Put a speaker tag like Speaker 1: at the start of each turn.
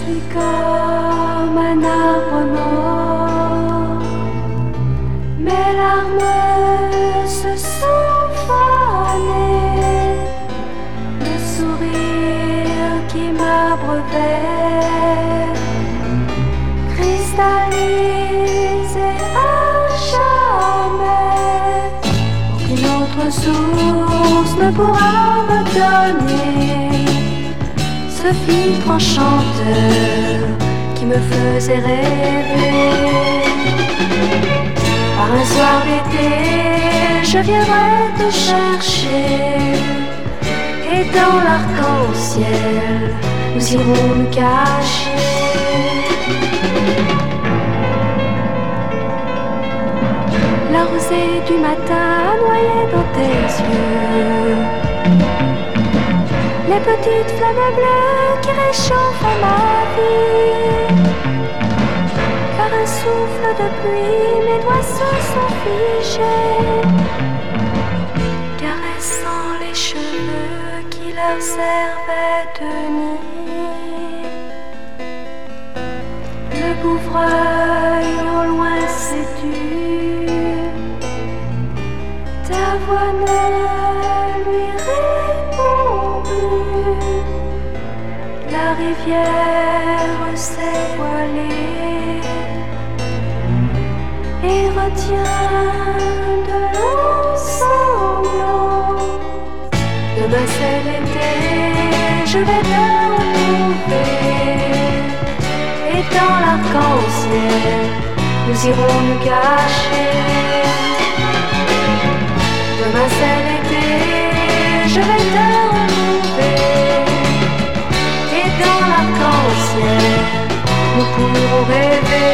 Speaker 1: suis comme un arbre mort, mes larmes se sont fanées, le sourire qui m'abreuvait cristallisé à jamais. Aucune autre source ne pourra me donner ce filtre enchanteur qui me faisait rêver. Par un soir d'été, je viendrai te chercher, et dans l'arc-en-ciel, nous irons nous cacher. La rosée du matin noyée dans tes yeux, les petites flammes bleues qui réchauffent ma vie. Par un souffle de pluie, mes doigts se sont figés, caressant les cheveux qui leur servaient de nid. Le bouvreuil au loin séduit, ta voix ne lui répond plus. La rivière s'est voilée et retient de longs sanglots. Demain c'est l'été, je vais te retrouver, et dans l'arc-en-ciel, nous irons nous cacher. Demain c'est l'été, je vais te retrouver, et dans l'arc-en-ciel, nous pourrons rêver.